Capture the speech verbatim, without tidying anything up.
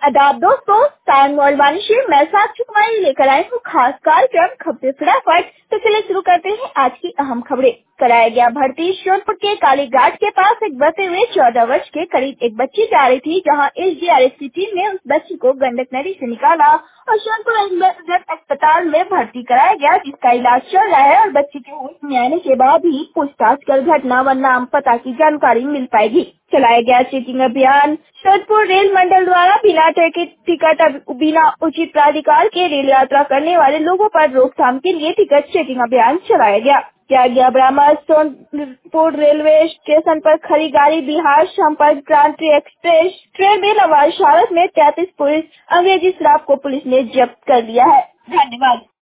आदाब दोस्तों, सायन मोलवानी से मैं साक्षी कुमारी लेकर आई हूँ खास कार्यक्रम खबरें फटाफट। तो चलिए शुरू करते हैं आज की अहम खबरें। कराया गया भर्ती श्योपुर के काली घाट के पास एक बसे हुए चौदह वर्ष के करीब एक बच्ची जा रही थी, जहां एसडीआरएफ की टीम ने उस बच्ची को गंडक नदी से निकाला और श्योपुर अस्पताल में भर्ती कराया गया, जिसका इलाज चल रहा है और बच्ची के होश में आने के बाद ही पूछताछ कर घटना व नाम पता की जानकारी मिल पाएगी। चलाया गया चेकिंग अभियान। श्योपुर रेल मंडल द्वारा बिना टिकट टिकट बिना उचित प्राधिकार के रेल यात्रा करने वाले लोगों पर रोकथाम के लिए टिकट चेकिंग अभियान चलाया गया। किया गया बरामद। सोनपुर रेलवे स्टेशन पर खड़ी गाड़ी बिहार संपर्क क्रांति एक्सप्रेस ट्रेन में लवारिश हालत में तैंतीस पुलिस अंग्रेजी शराब को पुलिस ने जब्त कर लिया है। धन्यवाद।